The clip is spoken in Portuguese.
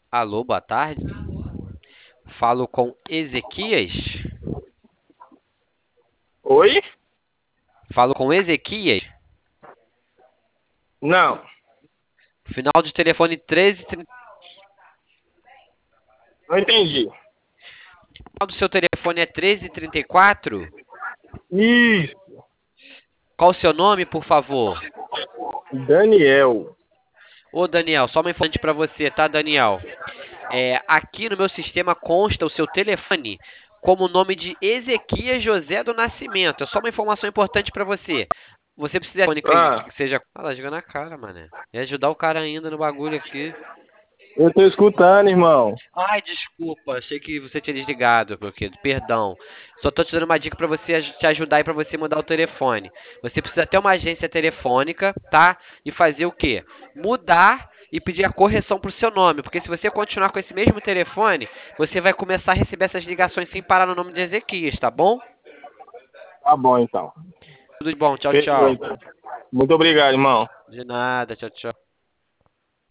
Alô, boa tarde. Falo com Ezequias. Oi? Falo com Ezequias. Não, Final de telefone 1330. não entendi. Final do seu telefone é 1334. Isso, Qual o seu nome, por favor? Daniel. Ô, Daniel, só uma informação para você, tá, Daniel? Aqui no meu sistema consta o seu telefone como o nome de Ezequias José do Nascimento. É só uma informação importante para você. Você precisa de um telefone Ah, que seja. Ah, tá jogando na cara, mané. E ajudar o cara ainda no bagulho aqui. eu tô escutando, irmão. Ai, desculpa, achei que você tinha desligado, meu querido. Perdão. Só tô te dando uma dica pra você te ajudar e pra você mudar o telefone. Você precisa ter uma agência telefônica, tá? E fazer o quê? Mudar e pedir a correção pro seu nome, porque se você continuar com esse mesmo telefone, você vai começar a receber essas ligações sem parar no nome de Ezequias, tá bom? Tá bom, então. Tudo de bom, tchau, Fechou, tchau. então. Muito obrigado, irmão. De nada, tchau, tchau.